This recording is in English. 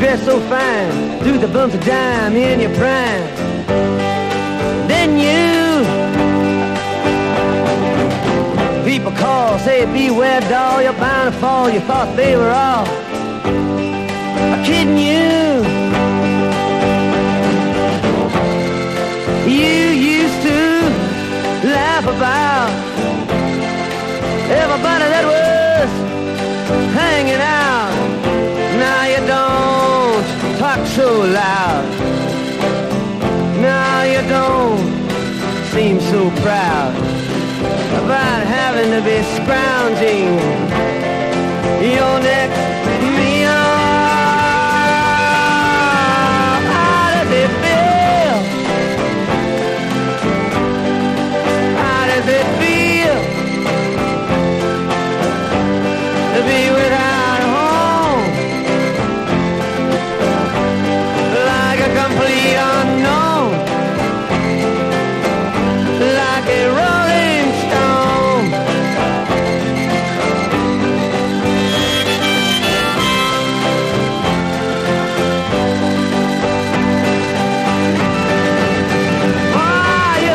dress so fine, do the bumps of dime in your prime. Then you people call, say beware doll, you're bound to fall. You thought they were all kidding you. You used to laugh about everybody that was hanging out. Now you don't talk so loud. Now you don't seem so proud about having to be scrounging your next